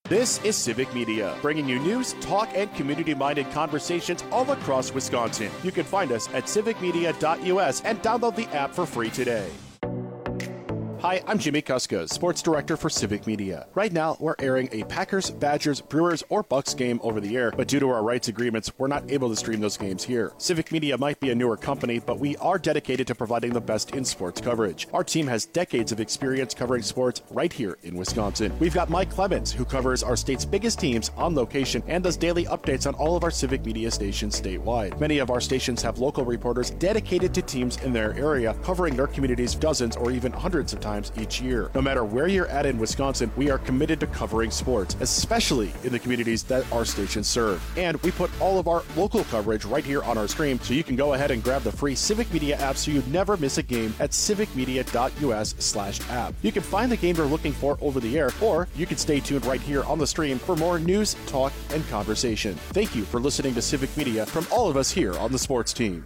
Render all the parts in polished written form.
This is Civic Media, bringing you news, talk, and community-minded conversations all across Wisconsin. You can find us at civicmedia.us and download the app for free today. Hi, I'm Jimmy Kuska, Sports Director for Civic Media. Right now, we're airing a Packers, Badgers, Brewers, or Bucks game over the air, but due to our rights agreements, we're not able to stream those games here. Civic Media might be a newer company, but we are dedicated to providing the best in sports coverage. Our team has decades of experience covering sports right here in Wisconsin. We've got Mike Clemens, who covers our state's biggest teams on location and does daily updates on all of our Civic Media stations statewide. Many of our stations have local reporters dedicated to teams in their area, covering their communities dozens or even hundreds of times each year. No matter where you're at in Wisconsin, we are committed to covering sports, especially in the communities that our stations serve. And we put all of our local coverage right here on our stream, so you can go ahead and grab the free Civic Media app so you never miss a game at civicmedia.us/app. You can find the game you're looking for over the air, or you can stay tuned right here on the stream for more news, talk, and conversation. Thank you for listening to Civic Media from all of us here on the sports team.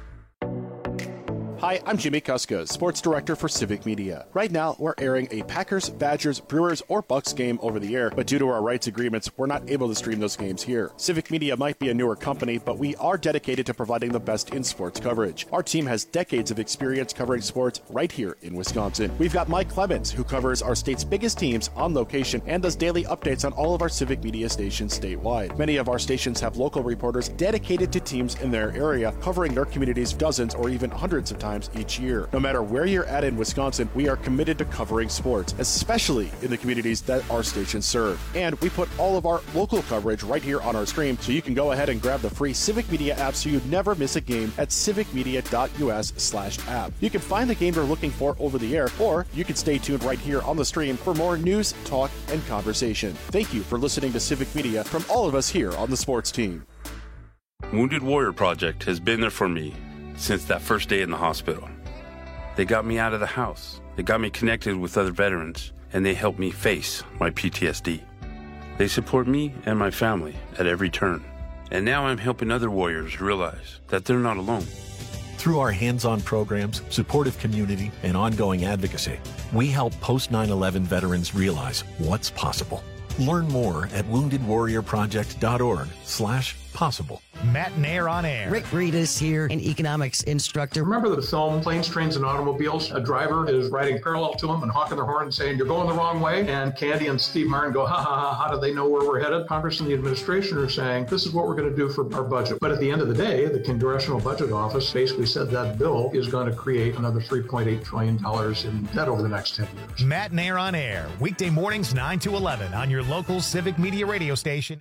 Hi, I'm Jimmy Kuska, Sports Director for Civic Media. Right now, we're airing a Packers, Badgers, Brewers, or Bucks game over the air, but due to our rights agreements, we're not able to stream those games here. Civic Media might be a newer company, but we are dedicated to providing the best in sports coverage. Our team has decades of experience covering sports right here in Wisconsin. We've got Mike Clemens, who covers our state's biggest teams on location and does daily updates on all of our Civic Media stations statewide. Many of our stations have local reporters dedicated to teams in their area, covering their communities dozens or even hundreds of times each year. No matter where you're at in Wisconsin, we are committed to covering sports, especially in the communities that our stations serve. And we put all of our local coverage right here on our stream, so you can go ahead and grab the free Civic Media app so you never miss a game at civicmedia.us/app. You can find the game you're looking for over the air, or you can stay tuned right here on the stream for more news, talk, and conversation. Thank you for listening to Civic Media from all of us here on the sports team. Wounded Warrior Project has been there for me since that first day in the hospital. They got me out of the house. They got me connected with other veterans, and they helped me face my PTSD. They support me and my family at every turn. And now I'm helping other warriors realize that they're not alone. Through our hands-on programs, supportive community, and ongoing advocacy, we help post-9/11 veterans realize what's possible. Learn more at woundedwarriorproject.org/possible. Matt Nair on air. Rick Reedus here, an economics instructor. Remember the film Planes, Trains, and Automobiles? A driver is riding parallel to him and honking their horn and saying, "You're going the wrong way." And Candy and Steve Martin go, "Ha ha ha, how do they know where we're headed?" Congress and the administration are saying, "This is what we're going to do for our budget." But at the end of the day, the Congressional Budget Office basically said that bill is going to create another $3.8 trillion in debt over the next 10 years. Matt Nair on air, weekday mornings 9 to 11 on your local Civic Media radio station.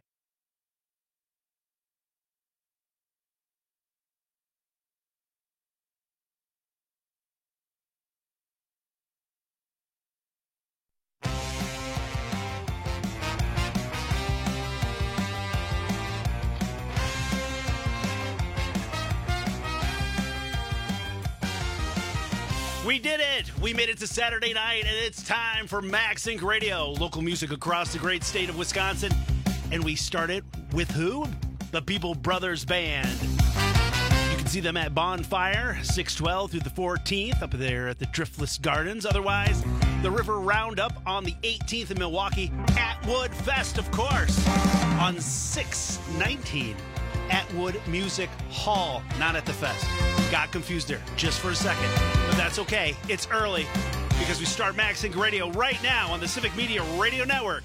We did it! We made it to Saturday night, and it's time for Max Inc. Radio, local music across the great state of Wisconsin. And we started with who? The People Brothers Band. You can see them at Bonfire, 6/12 through the 14th, up there at the Driftless Gardens. Otherwise, the River Roundup on the 18th in Milwaukee, Atwood Fest, of course, on 6/19. Atwood Music Hall, not at the fest. Got confused there just for a second, but that's okay. It's early because we start Max Inc. Radio right now on the Civic Media Radio Network.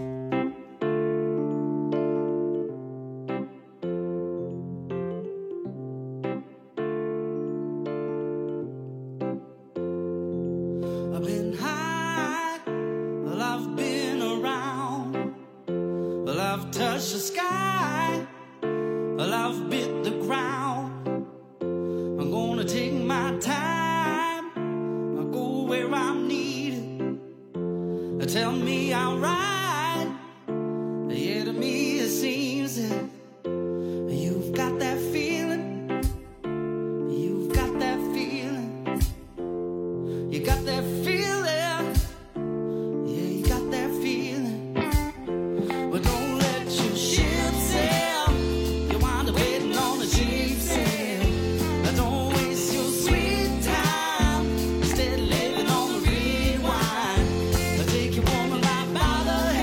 I've been high, well, I've been around, well, I've touched the sky, well, I've bit the ground. I'm gonna take my time, I'll go where I'm needed. Tell me I'll ride, yeah, to me it seems that you've got that feeling, you've got that feeling, you got that feeling, yeah, you got that feeling. But don't let your ship sail, you wind up waiting on a cheap sail. Don't waste your sweet time, instead living on the rewind. Take your woman right by the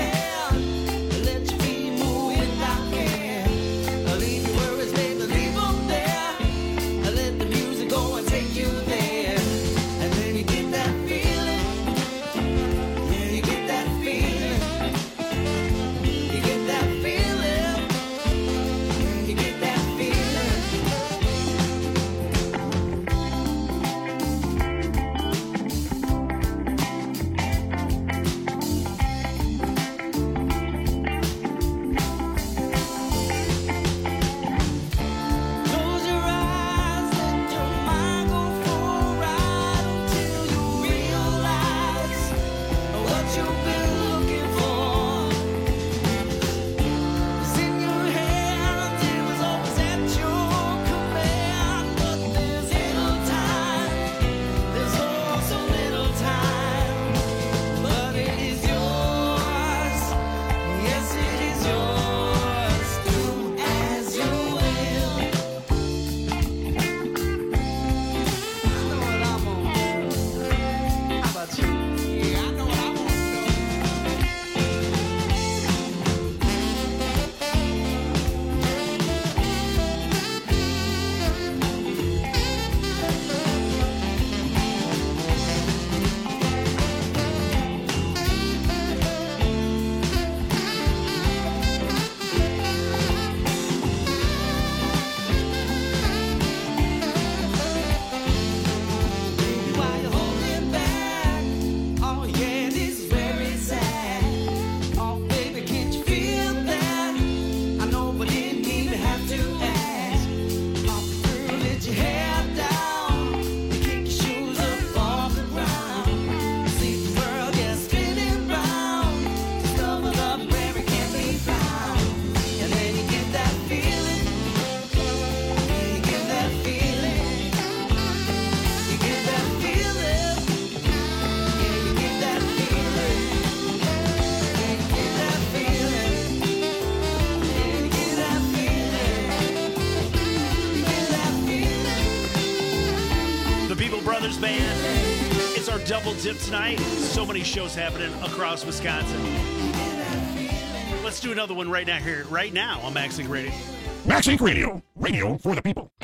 People Brothers Band. It's our double dip tonight. So many shows happening across Wisconsin. Let's do another one right now on Max Inc. Radio. Max Inc. Radio. Radio for the people.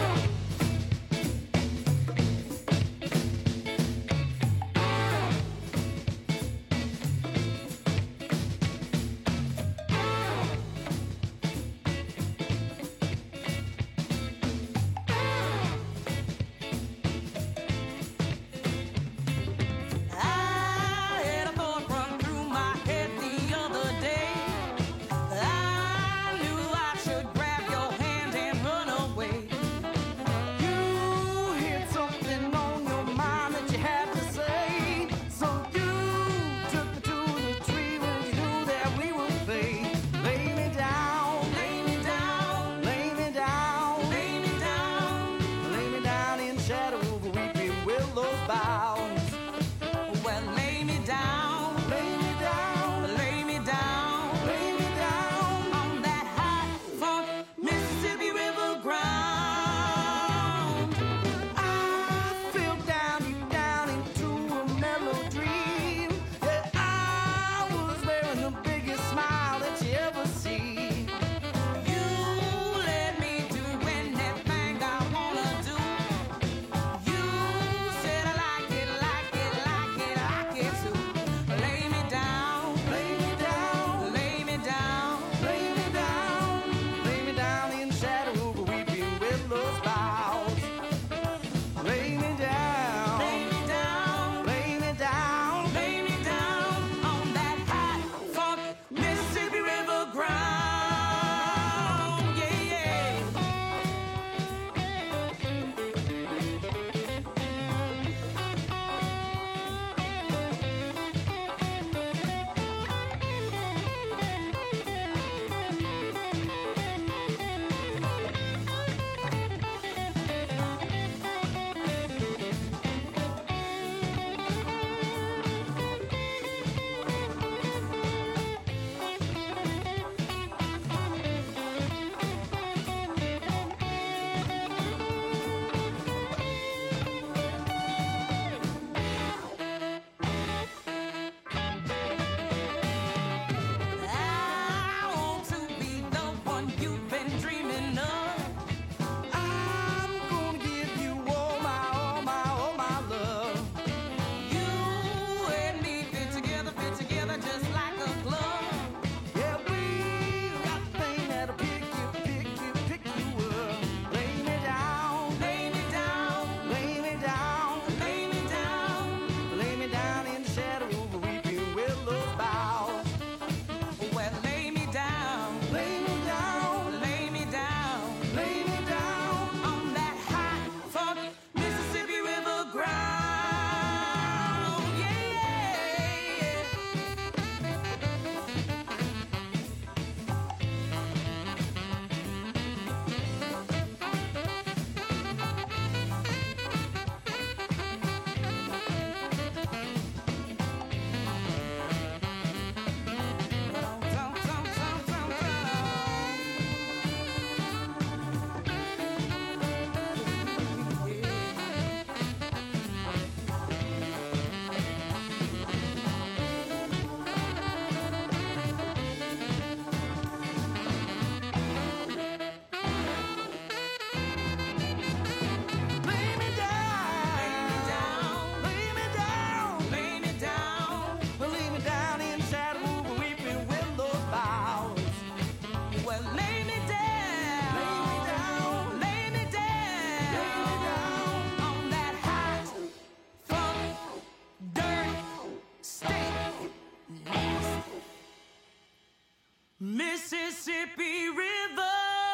Mississippi River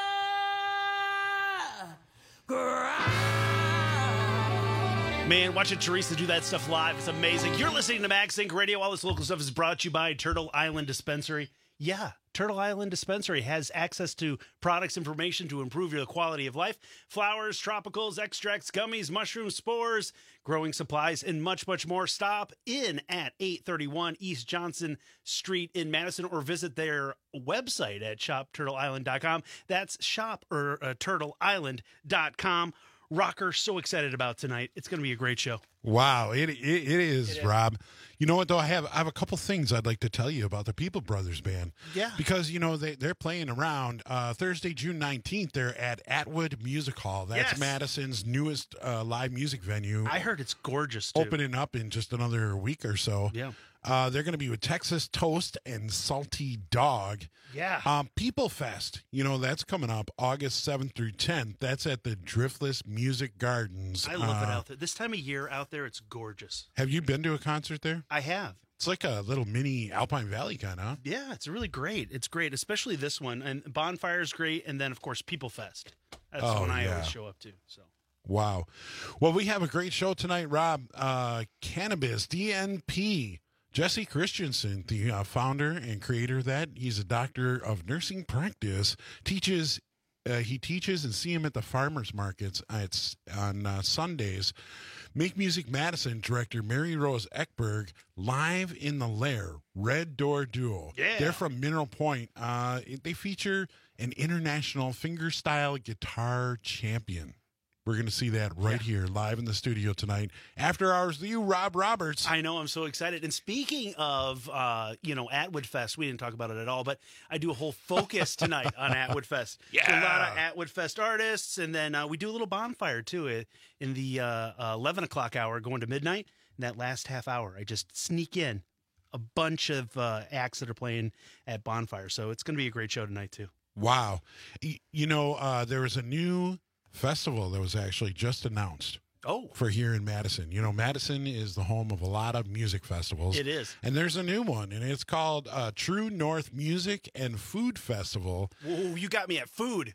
grind. Man, watching Teresa do that stuff live is amazing. You're listening to Max Inc. Radio. All this local stuff is brought to you by Turtle Island Dispensary. Yeah, Turtle Island Dispensary has access to products information to improve your quality of life. Flowers, tropicals, extracts, gummies, mushrooms, spores, growing supplies, and much, much more. Stop in at 831 East Johnson Street in Madison or visit their website at shopturtleisland.com. That's turtleisland.com. rocker. So excited about tonight. It's going to be a great show. Wow, it is, Rob. You know what, though? I have a couple things I'd like to tell you about the People Brothers Band. Yeah. Because, they're playing around Thursday, June 19th. They're at Atwood Music Hall. That's Madison's newest live music venue. I heard it's gorgeous, too. Opening up in just another week or so. Yeah. They're going to be with Texas Toast and Salty Dog. Yeah. People Fest, that's coming up August 7th through 10th. That's at the Driftless Music Gardens. I love it out there. This time of year out there, it's gorgeous. Have you been to a concert there? I have. It's like a little mini Alpine Valley kind of. Yeah, it's really great. It's great, especially this one. And Bonfire's great. And then, of course, People Fest. That's when I always show up to. So. Wow. Well, we have a great show tonight, Rob. Cannabis, DNP. Jesse Christensen, the founder and creator of that, he's a doctor of nursing practice, he teaches and see him at the farmers markets on Sundays. Make Music Madison director Mary Rose Ekberg, live in the Lair, Red Door Duo. Yeah. They're from Mineral Point. They feature an international fingerstyle guitar champion. We're going to see that right here live in the studio tonight. After hours with you, Rob Roberts. I know. I'm so excited. And speaking of, Atwood Fest, we didn't talk about it at all, but I do a whole focus tonight on Atwood Fest. Yeah. So a lot of Atwood Fest artists. And then we do a little bonfire, too, in the 11 o'clock hour going to midnight. In that last half hour, I just sneak in a bunch of acts that are playing at Bonfire. So it's going to be a great show tonight, too. Wow. There was a new festival that was actually just announced. For here in Madison. Madison is the home of a lot of music festivals. It is. And there's a new one, and it's called True North Music and Food Festival. Whoa, you got me at food.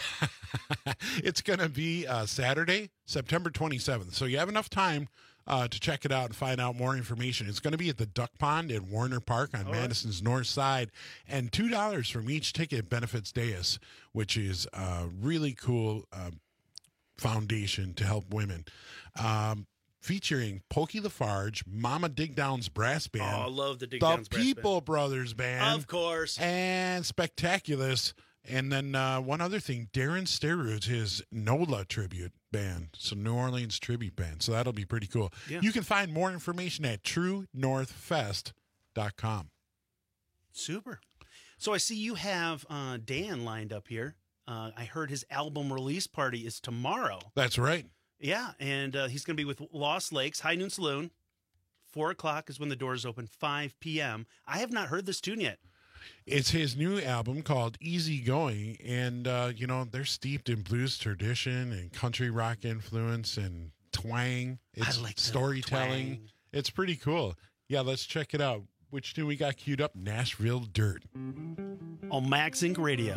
It's going to be Saturday, September 27th. So you have enough time to check it out and find out more information. It's going to be at the Duck Pond in Warner Park on Madison's north side. And $2 from each ticket benefits Deus, which is a really cool foundation to help women. Featuring Pokey Lafarge, Mama Digdown's Brass Band. Oh, I love the Digdown's Brass Band. The People Brothers Band. Of course. And Spectaculous. And then one other thing, Darren Sterud's, his NOLA tribute band. So New Orleans tribute band. So that'll be pretty cool. Yeah. You can find more information at truenorthfest.com. Super. So I see you have Dan lined up here. I heard his album release party is tomorrow. That's right. Yeah, and he's going to be with Lost Lakes, High Noon Saloon. 4 o'clock is when the doors open, 5 p.m. I have not heard this tune yet. It's his new album called Easy Going, and, they're steeped in blues tradition and country rock influence and twang. It's I like storytelling. Twang. It's pretty cool. Yeah, let's check it out. Which tune we got queued up? Nashville Dirt. On Max Inc. Radio.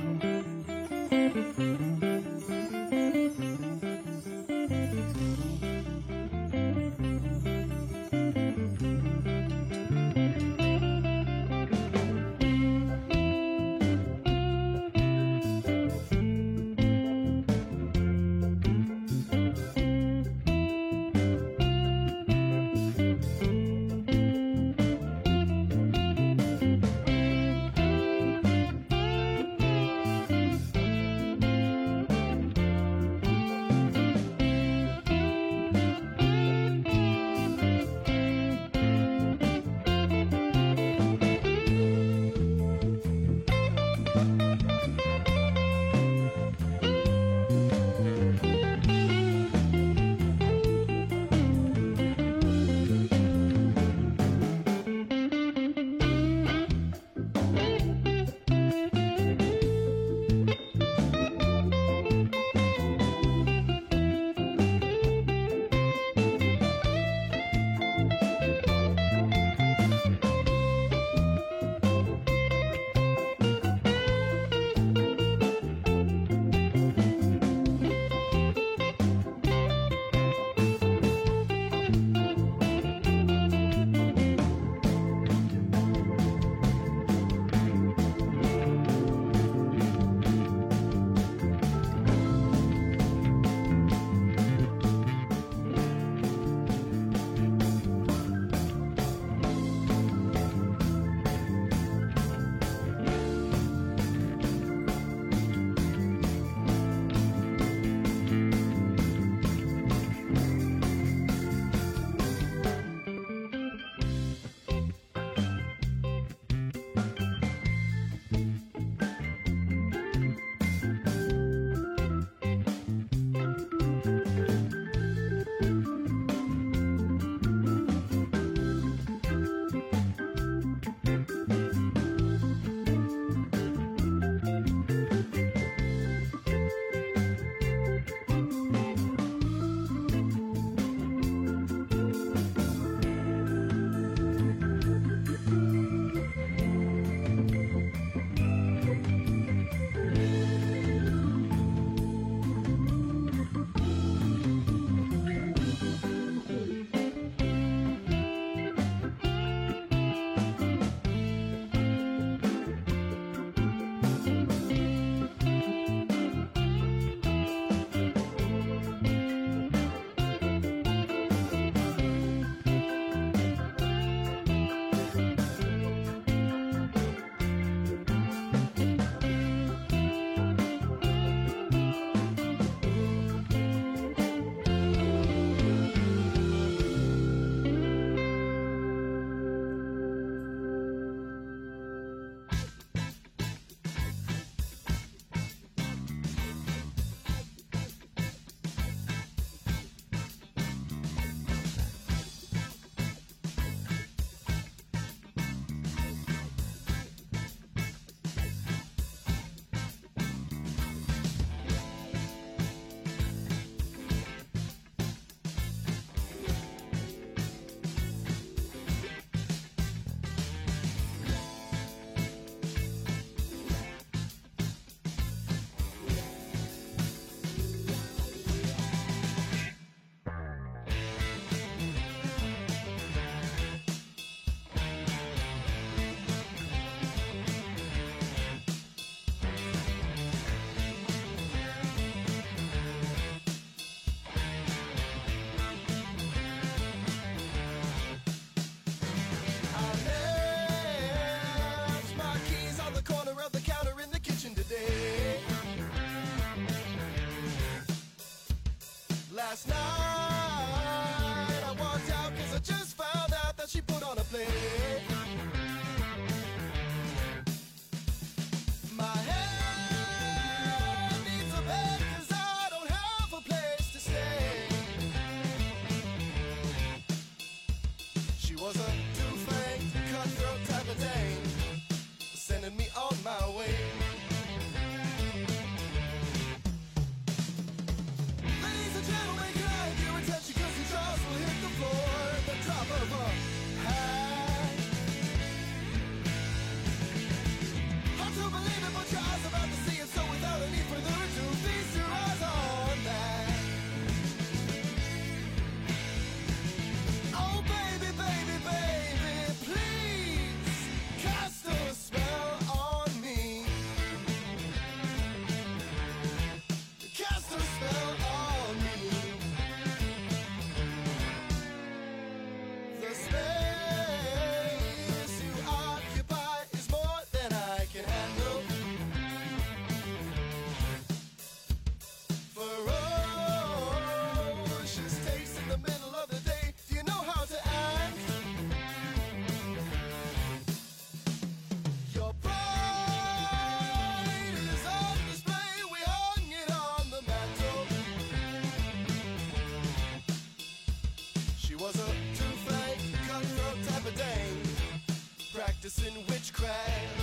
practicing witchcraft.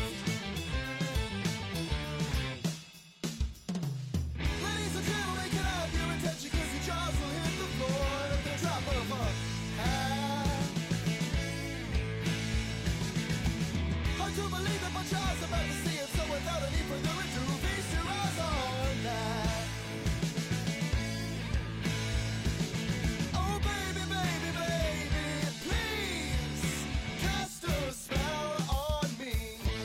Ladies and gentlemen, can I have your attention? Cause your jaws will hit the floor at the drop of a hat. Hard to believe that my jaws about to see it, so without any further ado, feast your eyes on that. Oh baby, baby, baby, please cast a spell on me.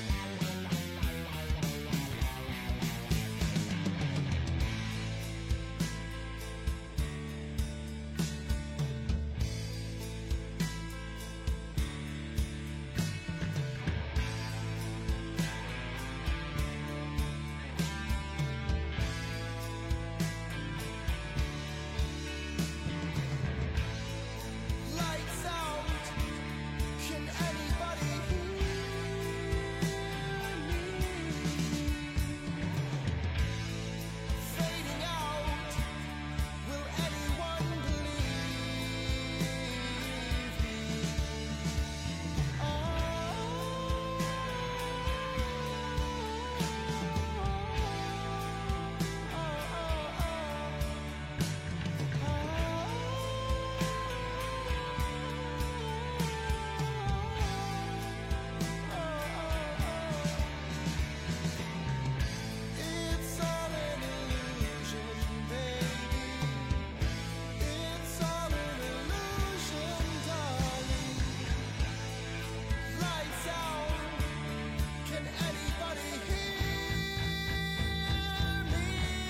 Lights out. Can anybody hear me? Fading out. Will anyone believe me? It's all an illusion, baby. It's all an illusion, darling. Lights out. Can anybody hear me?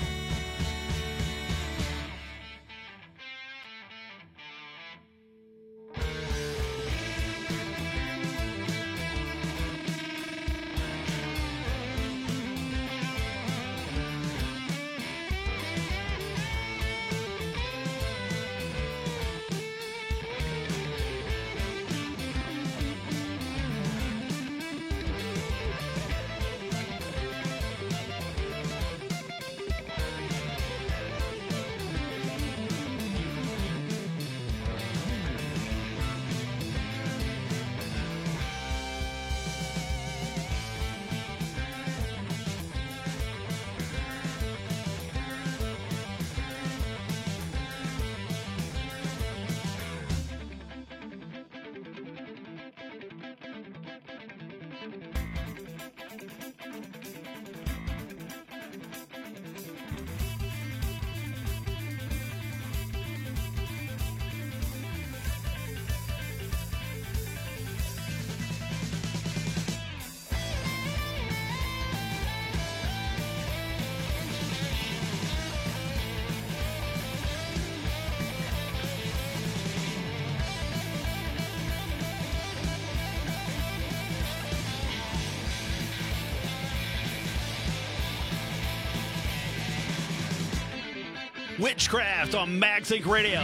Witchcraft on MagSync Radio.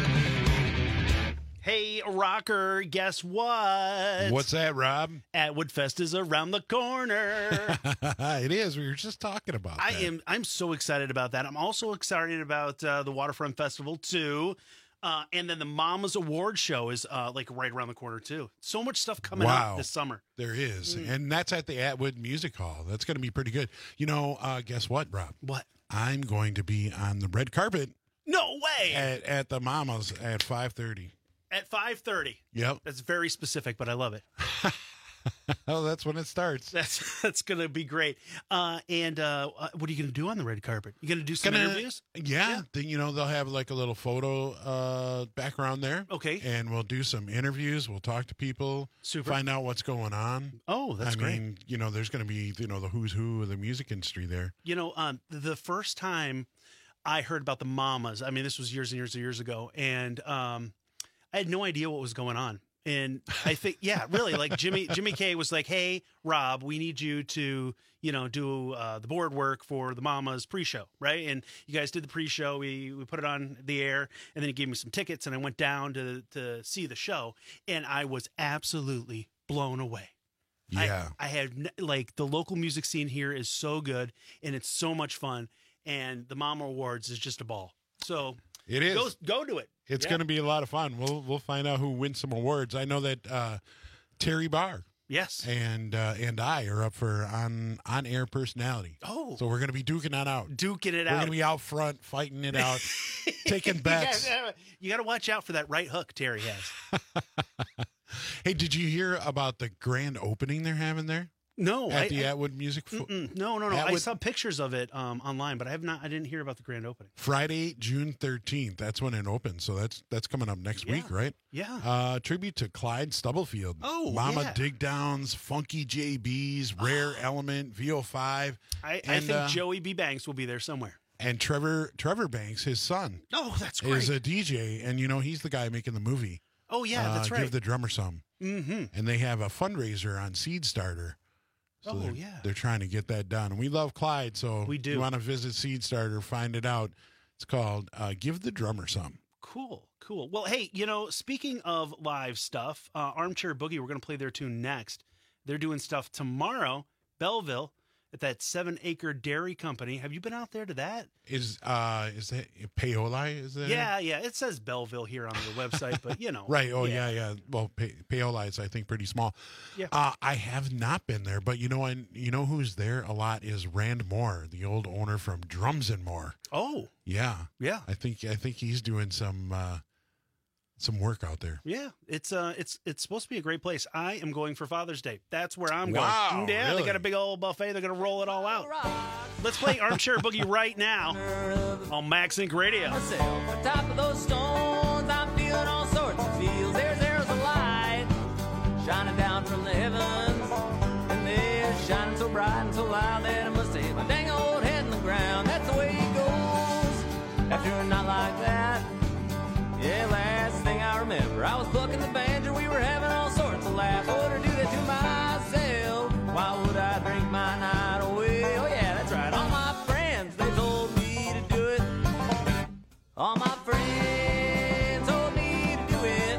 Hey, rocker, guess what? What's that, Rob? Atwood Fest is around the corner. It is. We were just talking about that. I'm so excited about that. I'm also excited about the Waterfront Festival, too. And then the Mama's Award Show is like right around the corner, too. So much stuff coming up this summer. There is. And that's at the Atwood Music Hall. That's going to be pretty good. You know, guess what, Rob? What? I'm going to be on the red carpet. No way! At the Mama's at 5:30. At 5:30. Yep. That's very specific, but I love it. Oh, that's when it starts. That's going to be great. And what are you going to do on the red carpet? You going to do some interviews? Yeah. Then, you know, they'll have like a little photo background there. Okay. And we'll do some interviews. We'll talk to people. Super. Find out what's going on. Oh, that's great. I mean, you know, there's going to be, you know, the who's who of the music industry there. You know, the first time I heard about the Mamas, I mean, this was years and years and years ago, and I had no idea what was going on. And I think, yeah, really, like Jimmy K was like, "Hey, Rob, we need you to, you know, do the board work for the Mamas pre-show, right?" And you guys did the pre-show. We put it on the air, and then he gave me some tickets, and I went down to see the show, and I was absolutely blown away. Yeah, I had like the local music scene here is so good, and it's so much fun, and the Mama Awards is just a ball. So it is. Go to it. It's going to be a lot of fun. We'll find out who wins some awards. I know that Terry Barr Yes. And I are up for on-air personality. Oh. So we're going to be duking that out. We're going to be out front, fighting it out, taking bets. You got to watch out for that right hook Terry has. Hey, did you hear about the grand opening they're having there? No. At the Atwood Music No. Atwood, I saw pictures of it online, but I didn't hear about the grand opening. Friday, June 13th. That's when it opens. So that's coming up next week, right? Yeah. Tribute to Clyde Stubblefield. Oh, Mama yeah. Digdowns, Funky JBs, Rare Element, VO5. I think Joey B. Banks will be there somewhere. And Trevor Banks, his son. Oh, that's great. Is a DJ, and he's the guy making the movie. Oh, yeah, that's right. Give the Drummer Some. Mm-hmm. And they have a fundraiser on Seed Starter. So they're trying to get that done. And we love Clyde, so we do. If you want to visit Seed Starter, find it out. It's called Give the Drummer Some. Cool. Well, hey, speaking of live stuff, Armchair Boogie, we're going to play their tune next. They're doing stuff tomorrow, Belleville, at that 7 Acre Dairy Company. Have you been out there to that? Is that Paoli? Is that? Yeah. It says Belleville here on their website, but Right. Oh, yeah. Well, Paoli is, I think, pretty small. Yeah. I have not been there, but you know who's there a lot is Rand Moore, the old owner from Drums and More. Oh. Yeah. Yeah. I think he's doing some work out there. Yeah, it's supposed to be a great place. I am going for Father's Day. That's where I'm Wow, going. Yeah, really? They got a big old buffet. They're going to roll it all out. Let's play Armchair Boogie right now on Max Inc. Radio. On top of those stones, I'm feeling all sorts of feels. There's a light shining down from the heavens, and they're shining so bright and so loud that I must have hit my dang old head in the ground. That's the way it goes after a night like that. Yeah, last thing I remember, I was plucking the banjo, we were having all sorts of laughs. I wouldn't do that to myself. Why would I drink my night away? Oh yeah, that's right. All my friends, they told me to do it. All my friends told me to do it.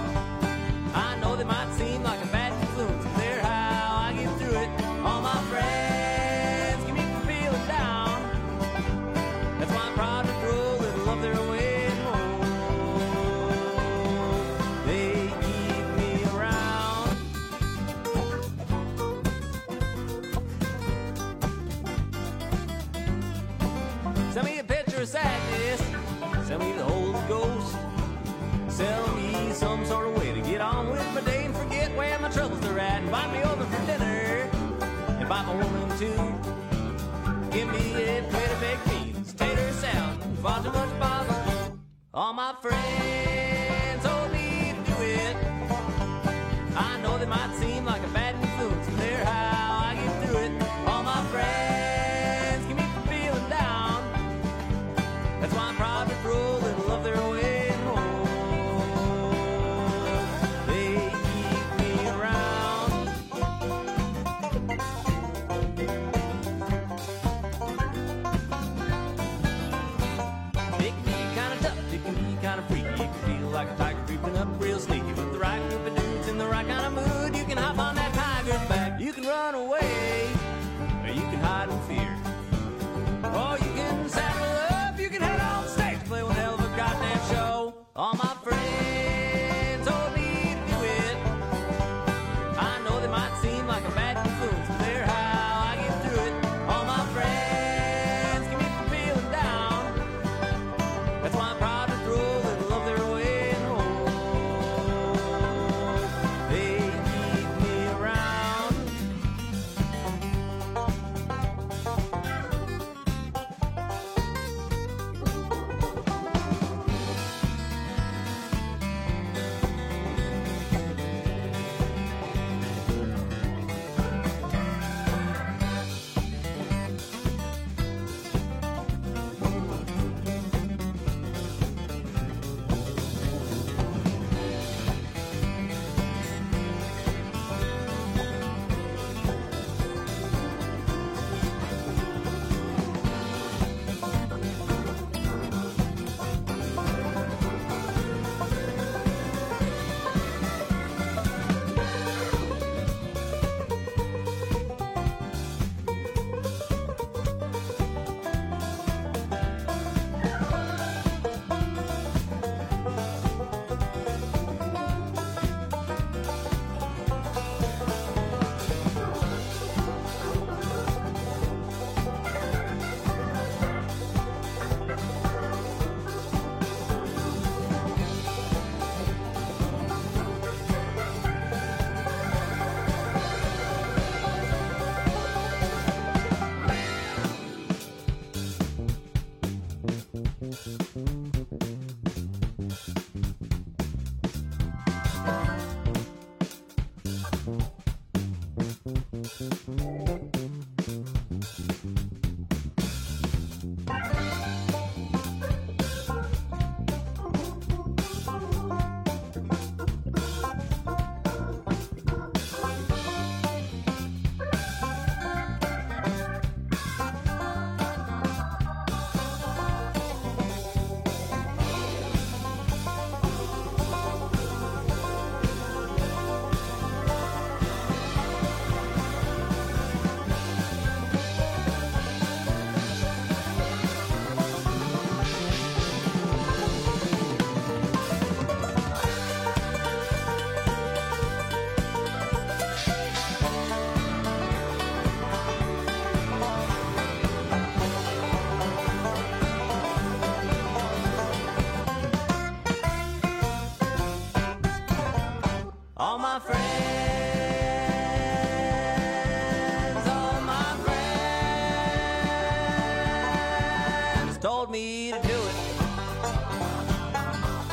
I know they might seem like a bad influence, but they're how I get through it. All my friends keep me from feeling down. That's why I'm proud to throw a little of their way. Send me a picture of sadness, send me the Holy Ghost, sell me some sort of way to get on with my day and forget where my troubles are at. Invite me over for dinner, invite my woman too. Give me a plate of baked beans, tater salad, far too much bother. All my friends told me to do it. I know they might seem like a bad influence, but they're how I get through it. All my friends keep me from feeling down. That's why I'm proud to throw a little of their way home. They keep me around. It can be kind of tough, it can be kind of freaky. It can feel like a tiger creeping up real sneaky. With the right group of dudes in the right kind of mood, you can hop on that tiger's back. You can run away, or you can hide in fear. Or you can saddle up, you can head on stage, play one hell of a goddamn show. All my friends told me to do it. I know they might seem like a bad influence, but they're how I get through it. All my friends keep me from feeling down. That's why I'm proud to throw a little of their way home. They keep me around.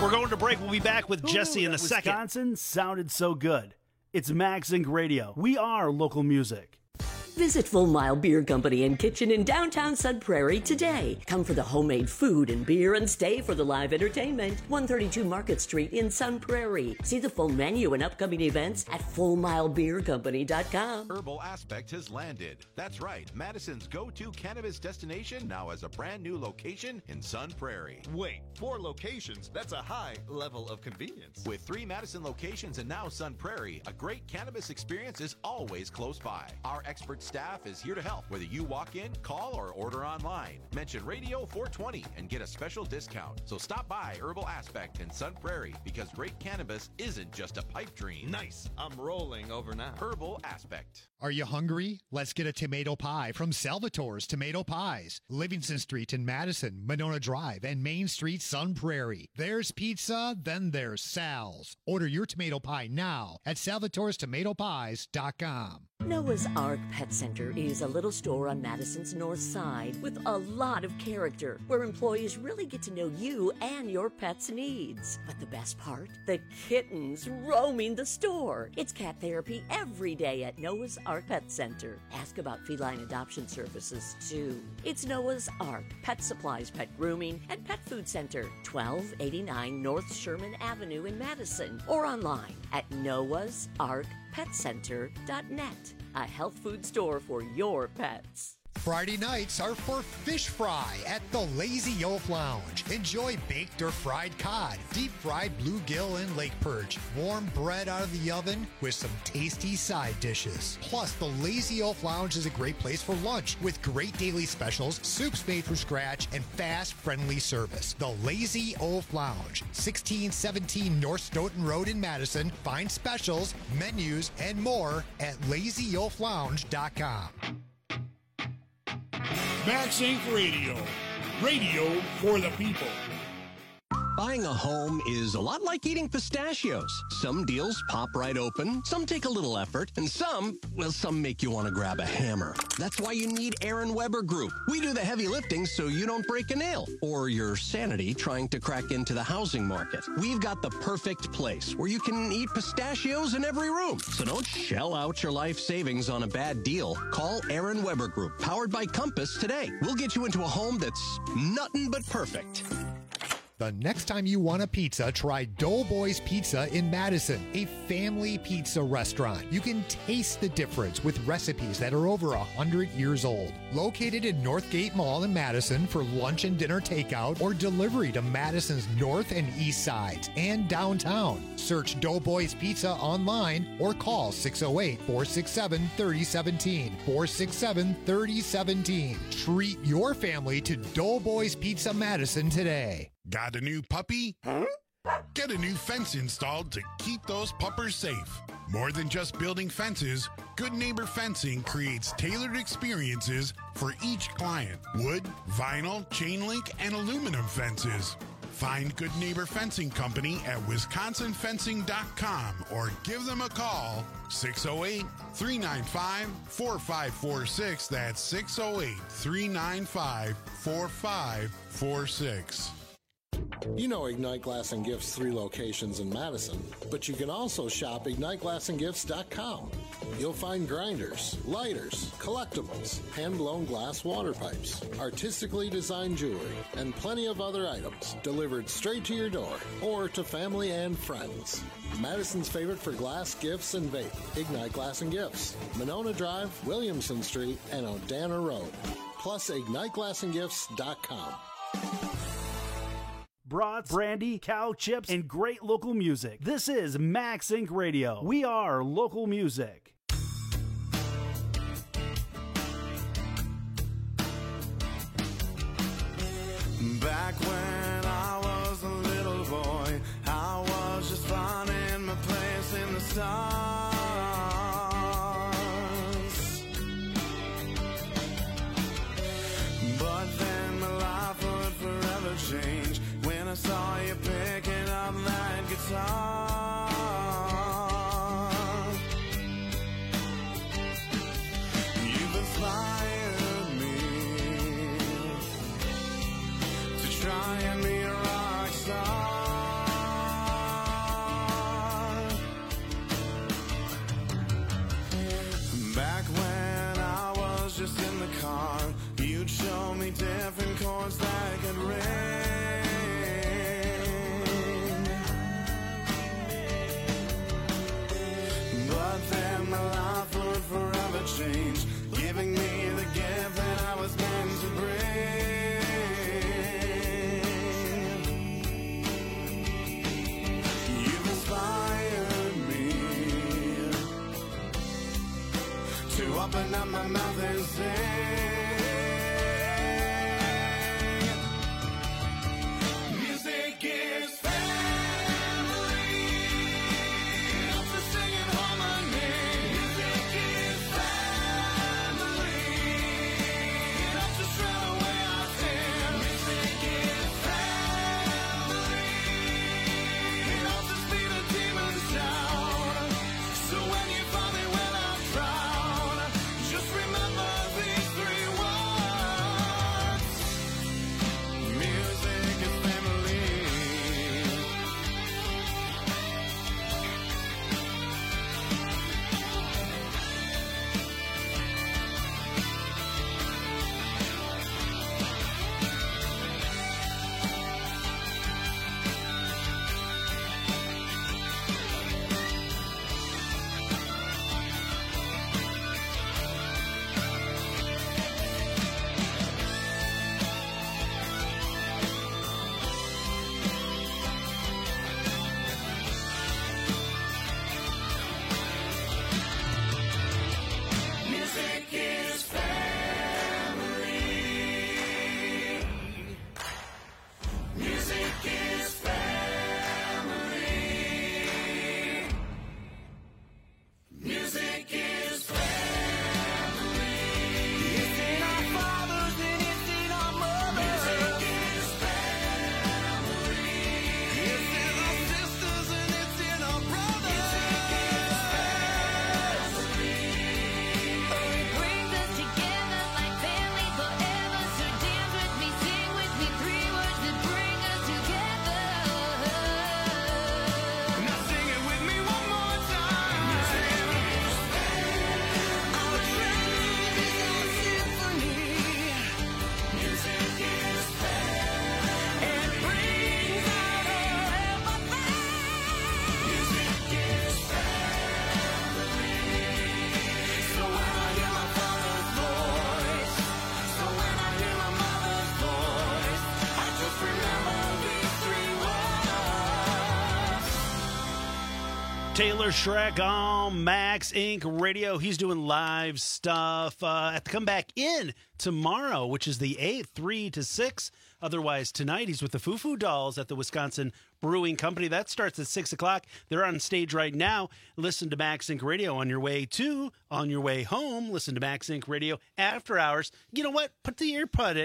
We're going to break. We'll be back with Jesse in a second. Wisconsin sounded so good. It's Max Inc. Radio. We are local music. Visit Full Mile Beer Company and Kitchen in downtown Sun Prairie today. Come for the homemade food and beer and stay for the live entertainment. 132 Market Street in Sun Prairie. See the full menu and upcoming events at FullMileBeerCompany.com. Herbal Aspect has landed. That's right. Madison's go-to cannabis destination now has a brand new location in Sun Prairie. Wait, 4 locations? That's a high level of convenience. With 3 Madison locations and now Sun Prairie, a great cannabis experience is always close by. Our expert staff is here to help, whether you walk in, call, or order online. Mention Radio 420 and get a special discount. So stop by Herbal Aspect in Sun Prairie, because great cannabis isn't just a pipe dream. Nice. I'm rolling over now. Herbal Aspect. Are you hungry? Let's get a tomato pie from Salvatore's Tomato Pies. Livingston Street in Madison, Monona Drive, and Main Street, Sun Prairie. There's pizza, then there's Sal's. Order your tomato pie now at salvatorestomatopies.com. Noah's Ark Pet Center is a little store on Madison's north side with a lot of character, where employees really get to know you and your pet's needs. But the best part? The kittens roaming the store. It's cat therapy every day at Noah's Ark Pet Center. Ask about feline adoption services, too. It's Noah's Ark Pet Supplies, Pet Grooming, and Pet Food Center, 1289 North Sherman Avenue in Madison, or online at noahsarkpetcenter.net. A health food store for your pets. Friday nights are for fish fry at the Lazy Oaf Lounge. Enjoy baked or fried cod, deep-fried bluegill and lake perch, warm bread out of the oven with some tasty side dishes. Plus, the Lazy Oaf Lounge is a great place for lunch with great daily specials, soups made from scratch, and fast, friendly service. The Lazy Oaf Lounge, 1617 North Stoughton Road in Madison. Find specials, menus, and more at LazyOafLounge.com. Max Inc. Radio. Radio for the people. Buying a home is a lot like eating pistachios. Some deals pop right open, some take a little effort, and some make you want to grab a hammer. That's why you need Aaron Weber Group. We do the heavy lifting so you don't break a nail or your sanity trying to crack into the housing market. We've got the perfect place where you can eat pistachios in every room. So don't shell out your life savings on a bad deal. Call Aaron Weber Group, powered by Compass, today. We'll get you into a home that's nothing but perfect. The next time you want a pizza, try Doughboys Pizza in Madison, a family pizza restaurant. You can taste the difference with recipes that are over 100 years old. Located in Northgate Mall in Madison for lunch and dinner takeout or delivery to Madison's north and east sides and downtown. Search Doughboys Pizza online or call 608-467-3017. 467-3017. Treat your family to Doughboys Pizza Madison today. Got a new puppy? Huh? Get a new fence installed to keep those puppers safe. More than just building fences, Good Neighbor Fencing creates tailored experiences for each client. Wood, vinyl, chain link, and aluminum fences. Find Good Neighbor Fencing Company at wisconsinfencing.com or give them a call, 608-395-4546. That's 608-395-4546. You know Ignite Glass and Gifts 3 locations in Madison, but you can also shop IgniteGlassandGifts.com. You'll find grinders, lighters, collectibles, hand-blown glass water pipes, artistically designed jewelry, and plenty of other items delivered straight to your door or to family and friends. Madison's favorite for glass, gifts, and vape, Ignite Glass and Gifts, Monona Drive, Williamson Street, and Odana Road. Plus, IgniteGlassandGifts.com. Brats, brandy, cow chips, and great local music. This is Max Inc. Radio. We are local music. Back when I was a little boy, I was just finding my place in the stars. But then my life would forever change when I saw you picking up that guitar. You've inspired me to try and be a rock star. open up my mouth and sing. Music is family. Helps us sing in harmony. Music is family. Helps us throw away our sin. Music is family. Helps us beat the demons down. So when you find me when I'm drowned, just remember these three words. Music is family. Music is family. Music is family. Music is family. It's in our fathers and it's in our mothers. Music is family. It's in our sisters and it's in our brothers. Music is family. It brings us together like family forever. So dance with me, sing with me, three words that bring us together. Now sing it with me one more time. Music is our trade is our symphony. Music is it brings out our empathy. Music is family. So when I hear my father's voice, so when I hear my mother's voice, I just remember these three words. Taylor Schreck on Max Inc. Radio. He's doing live stuff at the Comeback In tomorrow, which is the 8th, 3 to 6. Otherwise, tonight he's with the Foo Foo Dolls at the Wisconsin Brewing Company. That starts at 6 o'clock. They're on stage right now. Listen to Max Inc. Radio on your way to, on your way home. Listen to Max Inc. Radio after hours. You know what? Put the earpod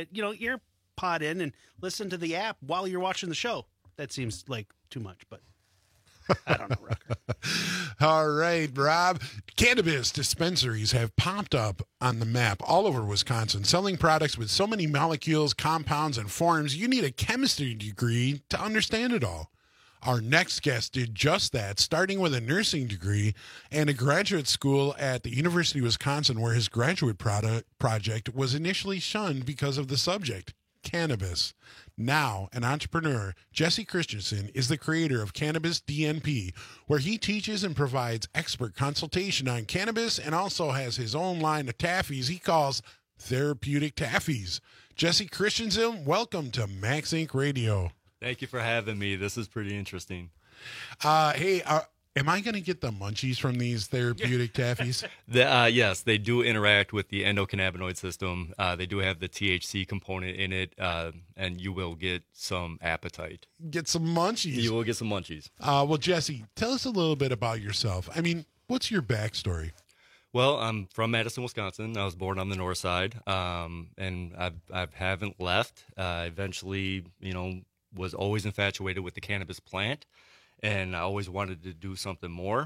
in and listen to the app while you're watching the show. That seems like too much, but I don't know, Rucker. All right, Rob. Cannabis dispensaries have popped up on the map all over Wisconsin, selling products with so many molecules, compounds, and forms, you need a chemistry degree to understand it all. Our next guest did just that, starting with a nursing degree and a graduate school at the University of Wisconsin, where his graduate project was initially shunned because of the subject, cannabis. Now, an entrepreneur, Jesse Christensen is the creator of Cannabis DNP, where he teaches and provides expert consultation on cannabis and also has his own line of taffies he calls therapeutic taffies. Jesse Christensen, welcome to Max Inc. Radio. Thank you for having me. This is pretty interesting. Hey, am I going to get the munchies from these therapeutic taffies? Yes, they do interact with the endocannabinoid system. They do have the THC component in it, and you will get some appetite. Get some munchies. You will get some munchies. Well, Jesse, tell us a little bit about yourself. I mean, what's your backstory? Well, I'm from Madison, Wisconsin. I was born on the north side, and I haven't left. Eventually, was always infatuated with the cannabis plant, and I always wanted to do something more.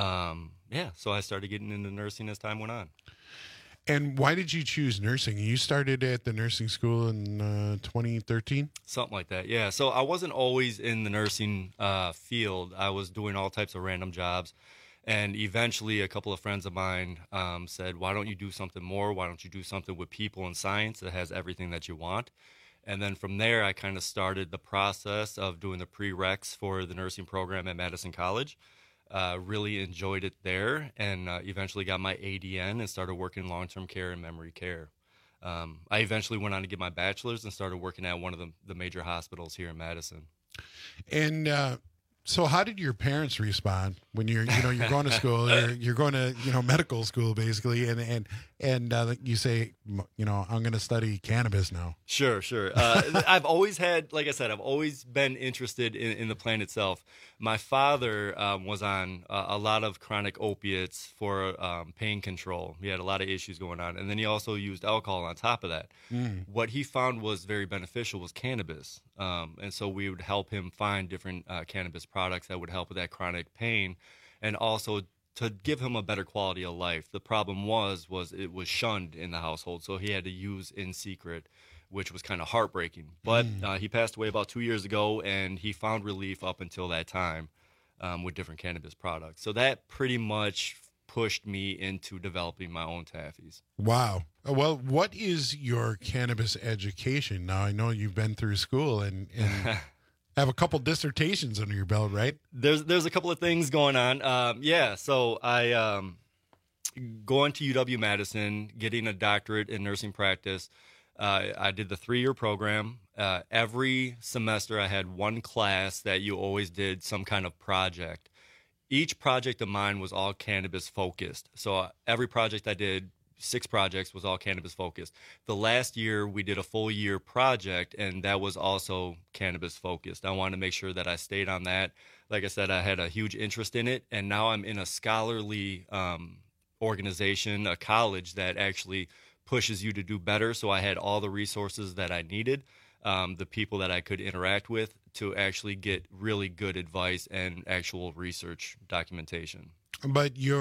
So I started getting into nursing as time went on. And why did you choose nursing? You started at the nursing school in 2013? Something like that, yeah. So I wasn't always in the nursing field. I was doing all types of random jobs. And eventually a couple of friends of mine said, why don't you do something more? Why don't you do something with people and science that has everything that you want? And then from there, I kind of started the process of doing the prereqs for the nursing program at Madison College. Really enjoyed it there, and eventually got my ADN and started working long-term care and memory care. I eventually went on to get my bachelor's and started working at one of the major hospitals here in Madison. And so how did your parents respond when you're going to school, you're going to medical school basically, and you say, I'm going to study cannabis now. Sure. I've always had, like I said, I've always been interested in the plant itself. My father was on a lot of chronic opiates for pain control. He had a lot of issues going on, and then he also used alcohol on top of that. What he found was very beneficial was cannabis, and so we would help him find different cannabis products that would help with that chronic pain, and also to give him a better quality of life. The problem was it was shunned in the household, so he had to use in secret, which was kind of heartbreaking. But he passed away about 2 years ago, and he found relief up until that time with different cannabis products. So that pretty much pushed me into developing my own taffies. Wow. Well, what is your cannabis education? Now, I know you've been through school and have a couple dissertations under your belt, right? There's a couple of things going on. So I going to UW-Madison, getting a doctorate in nursing practice. I did the 3-year program. Every semester I had one class that you always did some kind of project. Each project of mine was all cannabis focused. So every project I did, 6 projects, was all cannabis focused. The last year we did a full year project, and that was also cannabis focused. I wanted to make sure that I stayed on that. Like I said, I had a huge interest in it, and now I'm in a scholarly organization, a college that actually pushes you to do better. So I had all the resources that I needed, the people that I could interact with to actually get really good advice and actual research documentation. But you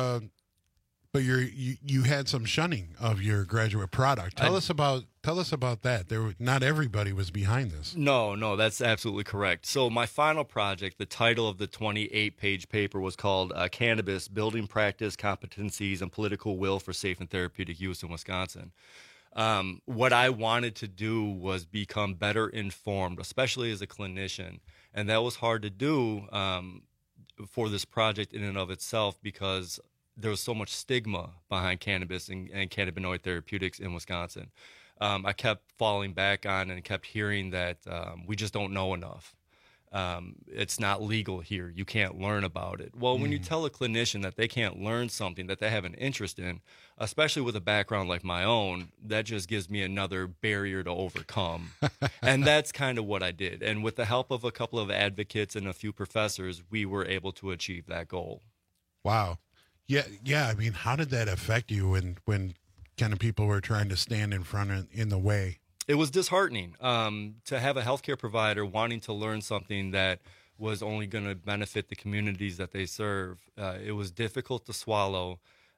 had some shunning of your graduate product. Tell us about that. Not everybody was behind this. No, that's absolutely correct. So my final project, the title of the 28-page paper was called Cannabis, Building Practice, Competencies, and Political Will for Safe and Therapeutic Use in Wisconsin. What I wanted to do was become better informed, especially as a clinician. And that was hard to do for this project in and of itself because there was so much stigma behind cannabis and cannabinoid therapeutics in Wisconsin. I kept falling back on and kept hearing that we just don't know enough. It's not legal here. You can't learn about it. Well, when you tell a clinician that they can't learn something that they have an interest in, especially with a background like my own, that just gives me another barrier to overcome. And that's kind of what I did. And with the help of a couple of advocates and a few professors, we were able to achieve that goal. Wow. Yeah. I mean, how did that affect you when kind of people were trying to stand in front in the way? It was disheartening to have a healthcare provider wanting to learn something that was only going to benefit the communities that they serve. It was difficult to swallow,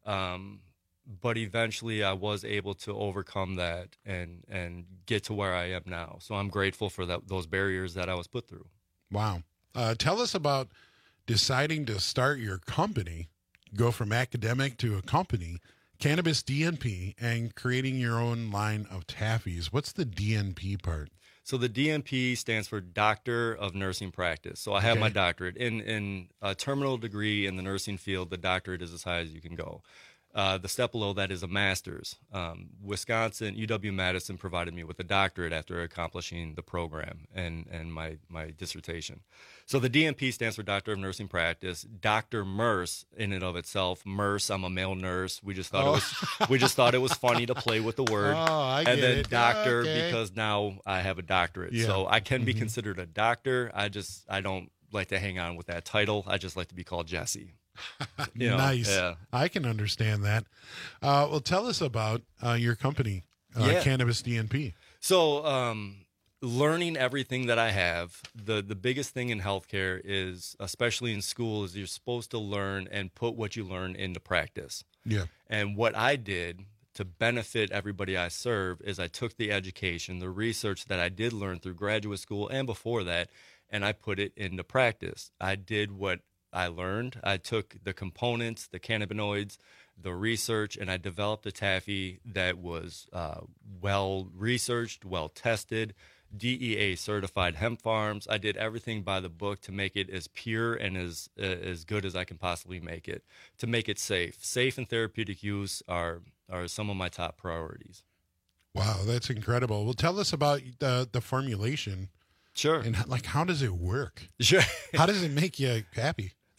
but eventually I was able to overcome that and get to where I am now. So I'm grateful for those barriers that I was put through. Wow. Tell us about deciding to start your company, go from academic to a company, Cannabis DNP, and creating your own line of taffies. What's the DNP part? So the DNP stands for Doctor of Nursing Practice. So I have my doctorate. In a terminal degree in the nursing field, the doctorate is as high as you can go. The step below that is a master's. Wisconsin, UW-Madison provided me with a doctorate after accomplishing the program and my dissertation. So the DNP stands for Doctor of Nursing Practice. Dr. Merce, in and of itself, Merce, I'm a male nurse. We just thought it was funny to play with the word. And then doctor because now I have a doctorate. Yeah. So I can be considered a doctor. I don't like to hang on with that title. I just like to be called Jesse. Nice. Yeah. I can understand that. Well, tell us about your company, Cannabis DNP. So, learning everything that I have, the biggest thing in healthcare is, especially in school, is you're supposed to learn and put what you learn into practice. Yeah. And what I did to benefit everybody I serve is I took the education, the research that I did learn through graduate school and before that, and I put it into practice. I did what I learned. I took the components, the cannabinoids, the research, and I developed a taffy that was well-researched, well-tested, DEA certified hemp farms. I did everything by the book to make it as pure and as good as I can possibly make it, to make it safe. Safe and therapeutic use are some of my top priorities. Wow, that's incredible. Well, tell us about the formulation. Sure. And how does it work? Sure. How does it make you happy?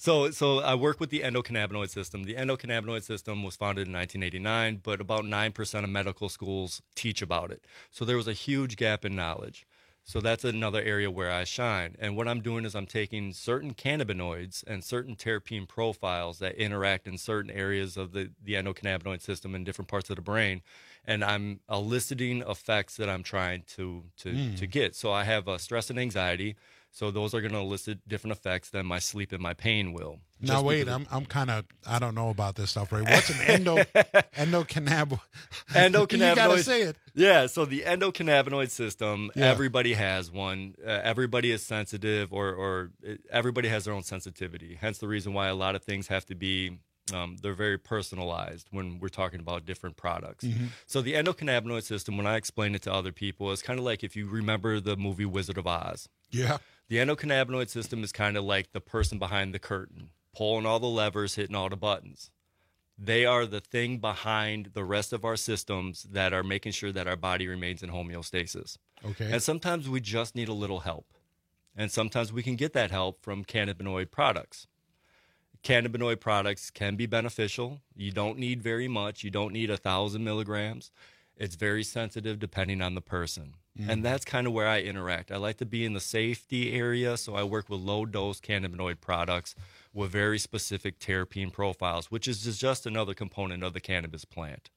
So I work with the endocannabinoid system. The endocannabinoid system was founded in 1989, but about 9% of medical schools teach about it. So there was a huge gap in knowledge. So that's another area where I shine. And what I'm doing is I'm taking certain cannabinoids and certain terpene profiles that interact in certain areas of the endocannabinoid system in different parts of the brain, and I'm eliciting effects that I'm trying to get. So I have stress and anxiety. So those are going to elicit different effects than my sleep and my pain will. Now wait, I'm kind of, I don't know about this stuff, right? What's an endocannabinoid? Endocannabinoid. You gotta say it. Yeah, so the endocannabinoid system, everybody has one. Everybody is sensitive, or everybody has their own sensitivity. Hence the reason why a lot of things have to be, they're very personalized when we're talking about different products. Mm-hmm. So the endocannabinoid system, when I explain it to other people, is kind of like if you remember the movie Wizard of Oz. Yeah. The endocannabinoid system is kind of like the person behind the curtain, pulling all the levers, hitting all the buttons. They are the thing behind the rest of our systems that are making sure that our body remains in homeostasis. Okay. And sometimes we just need a little help. And sometimes we can get that help from cannabinoid products. Cannabinoid products can be beneficial. You don't need very much. You don't need 1,000 milligrams. It's very sensitive depending on the person. And that's kind of where I interact. I like to be in the safety area, so I work with low-dose cannabinoid products with very specific terpene profiles, which is just another component of the cannabis plant.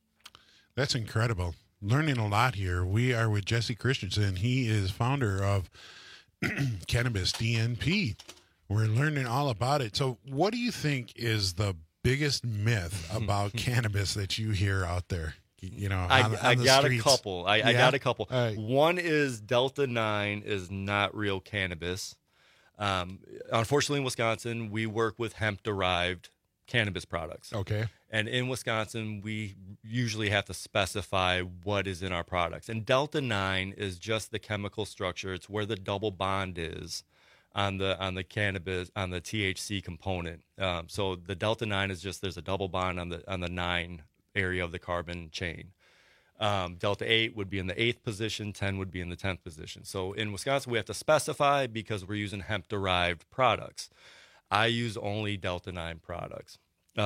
That's incredible. Learning a lot here. We are with Jesse Christensen. He is founder of Cannabis DNP. We're learning all about it. So what do you think is the biggest myth about cannabis that you hear out there? You know, I got streets. a couple. I got a couple. Right. One is Delta-9 is not real cannabis. Unfortunately, in Wisconsin, we work with hemp-derived cannabis products. Okay. And in Wisconsin, we usually have to specify what is in our products. And Delta-9 is just the chemical structure. It's where the double bond is on the cannabis, on the THC component. So the Delta-9 is just, there's a double bond on the 9 area of the carbon chain. Delta-8 would be in the 8th position, 10 would be in the 10th position. So in Wisconsin, we have to specify because we're using hemp-derived products. I use only Delta-9 products.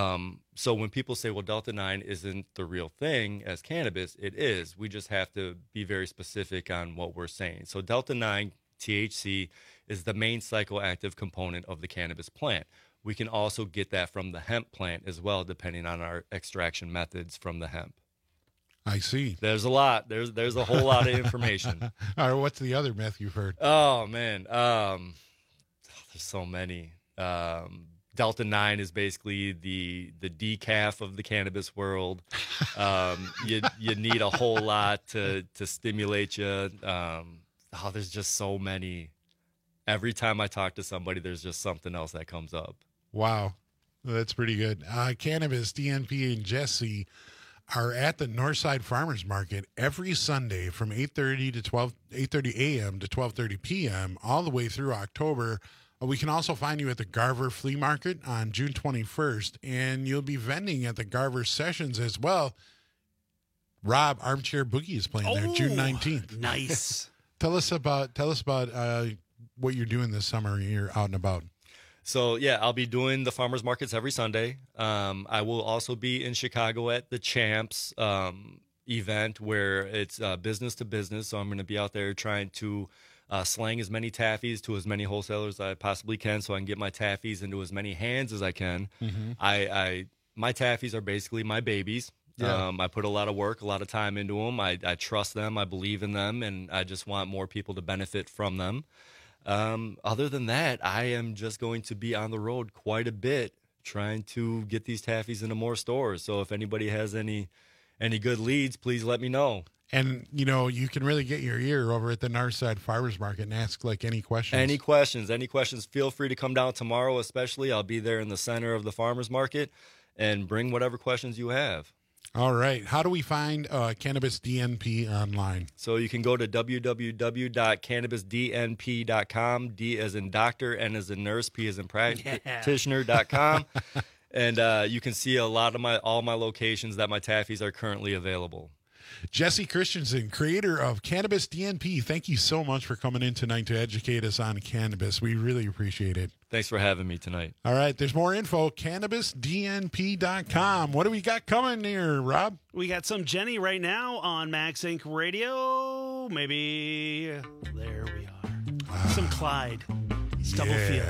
So when people say, well, Delta-9 isn't the real thing as cannabis, it is. We just have to be very specific on what we're saying. So Delta-9 THC is the main psychoactive component of the cannabis plant. We can also get that from the hemp plant as well, depending on our extraction methods from the hemp. I see. There's a lot. There's a whole lot of information. All right, what's the other myth you've heard? Oh, man. There's so many. Delta-9 is basically the decaf of the cannabis world. You need a whole lot to stimulate you. There's just so many. Every time I talk to somebody, there's just something else that comes up. Wow. That's pretty good. Cannabis, DNP, and Jesse are at the Northside Farmers Market every Sunday from 8:30 a.m. to 12:30 p.m. all the way through October. We can also find you at the Garver Flea Market on June 21st, and you'll be vending at the Garver Sessions as well. Rob, Armchair Boogie is playing there June 19th. Nice. Tell us about what you're doing this summer. You're out and about. So, yeah, I'll be doing the farmers markets every Sunday. I will also be in Chicago at the Champs event where it's business to business. So I'm going to be out there trying to slang as many taffies to as many wholesalers as I possibly can so I can get my taffies into as many hands as I can. Mm-hmm. My taffies are basically my babies. Yeah. I put a lot of work, a lot of time into them. I trust them. I believe in them, and I just want more people to benefit from them. Other than that, I am just going to be on the road quite a bit trying to get these taffies into more stores. So if anybody has any good leads, please let me know. And, you know, you can really get your ear over at the Northside Farmers Market and ask, like, any questions. Any questions, feel free to come down tomorrow especially. I'll be there in the center of the farmers market and bring whatever questions you have. All right. How do we find Cannabis DNP online? So you can go to www.cannabisdnp.com, D as in doctor, N as in nurse, P as in practitioner.com. And you can see all my locations that my taffies are currently available. Jesse Christensen, creator of Cannabis DNP, thank you so much for coming in tonight to educate us on cannabis. We really appreciate it. Thanks for having me tonight. All right, there's more info, cannabisdnp.com. What do we got coming here, Rob? We got some Jenny right now on Max Inc. Radio. Maybe there we are. Some Clyde. Stubblefield.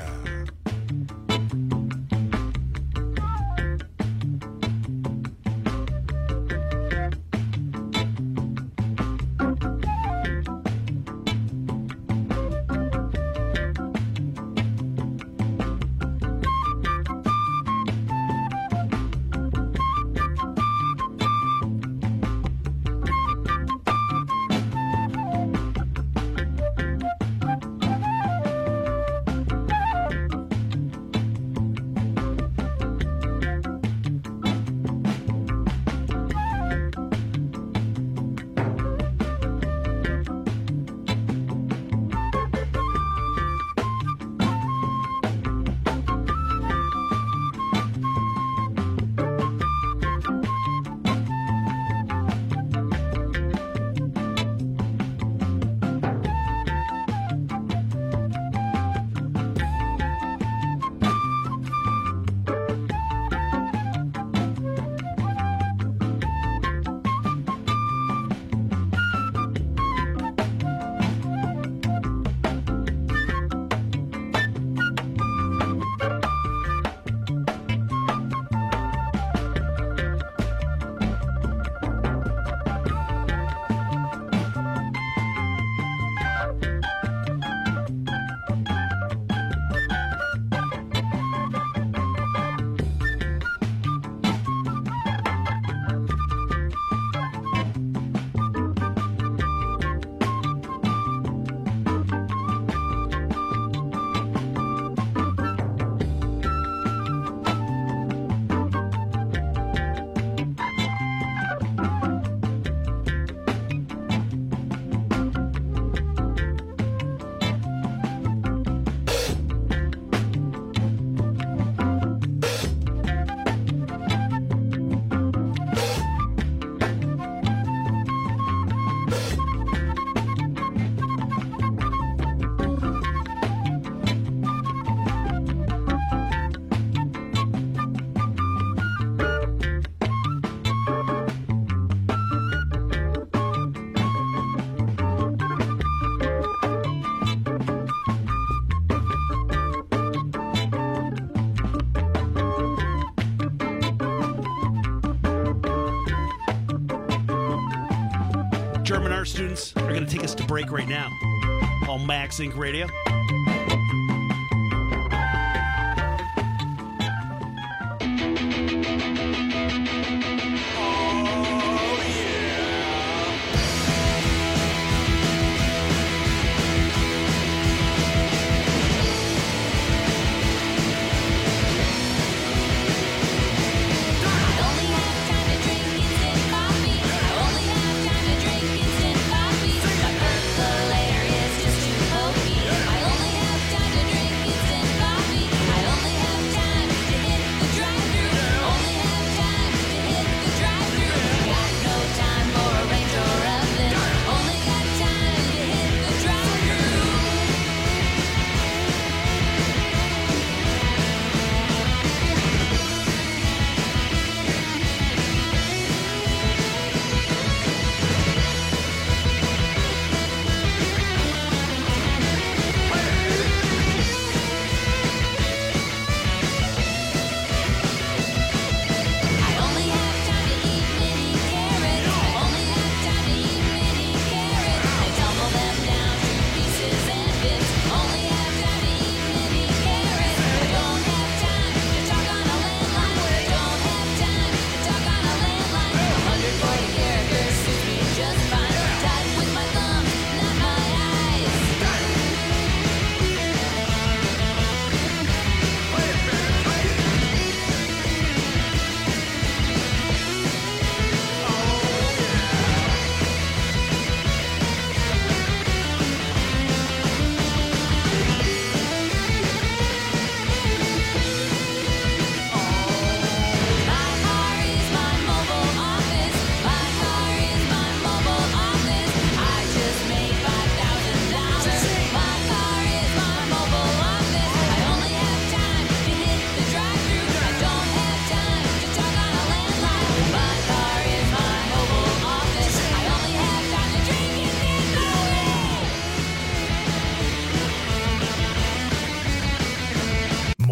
German art students are going to take us to break right now on Max Inc. Radio. I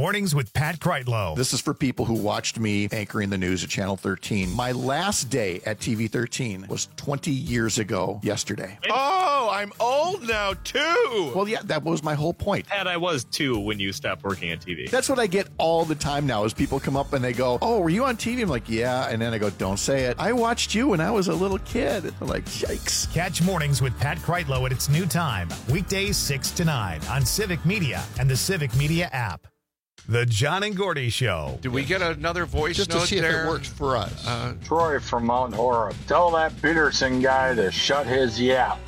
Mornings with Pat Kreitlow. This is for people who watched me anchoring the news at Channel 13. My last day at TV 13 was 20 years ago yesterday. Oh, I'm old now, too. Well, yeah, that was my whole point. Pat, I was, too, when you stopped working at TV. That's what I get all the time now is people come up and they go, oh, were you on TV? I'm like, yeah. And then I go, don't say it. I watched you when I was a little kid. They're like, yikes. Catch Mornings with Pat Kreitlow at its new time, weekdays 6 to 9 on Civic Media and the Civic Media app. The John and Gordy Show. Did we get another voice Just note to see there? if it works for us. Troy from Mount Horeb. Tell that Peterson guy to shut his yap.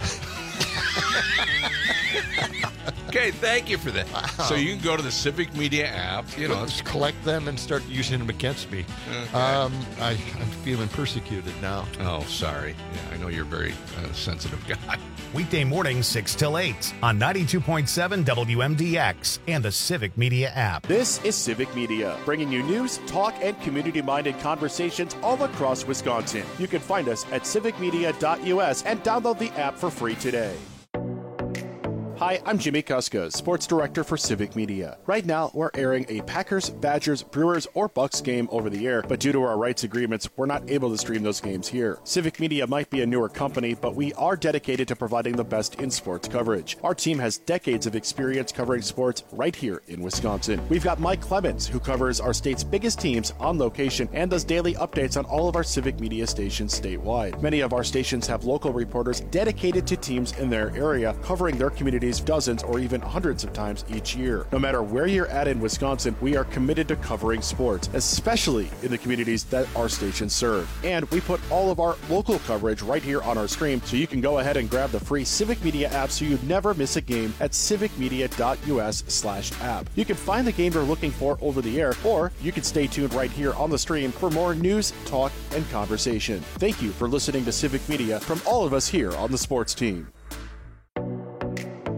Okay, thank you for that. So you can go to the Civic Media app. You know, Let's collect them and start using them against me. Okay. I'm feeling persecuted now. Oh, sorry. Yeah, I know you're a very sensitive guy. Weekday mornings 6 till 8 on 92.7 WMDX and the Civic Media app. This is Civic Media, bringing you news, talk, and community-minded conversations all across Wisconsin. You can find us at civicmedia.us and download the app for free today. Hi, I'm Jimmy Kuska, Sports Director for Civic Media. Right now, we're airing a Packers, Badgers, Brewers, or Bucks game over the air, but due to our rights agreements, we're not able to stream those games here. Civic Media might be a newer company, but we are dedicated to providing the best in sports coverage. Our team has decades of experience covering sports right here in Wisconsin. We've got Mike Clemens, who covers our state's biggest teams on location and does daily updates on all of our Civic Media stations statewide. Many of our stations have local reporters dedicated to teams in their area, covering their communities dozens or even hundreds of times each year. No matter where you're at in Wisconsin, we are committed to covering sports, especially in the communities that our stations serve. And we put all of our local coverage right here on our stream, so you can go ahead and grab the free Civic Media app so you never miss a game at civicmedia.us/app. You can find the game you're looking for over the air, or you can stay tuned right here on the stream for more news, talk, and conversation. Thank you for listening to Civic Media from all of us here on the sports team.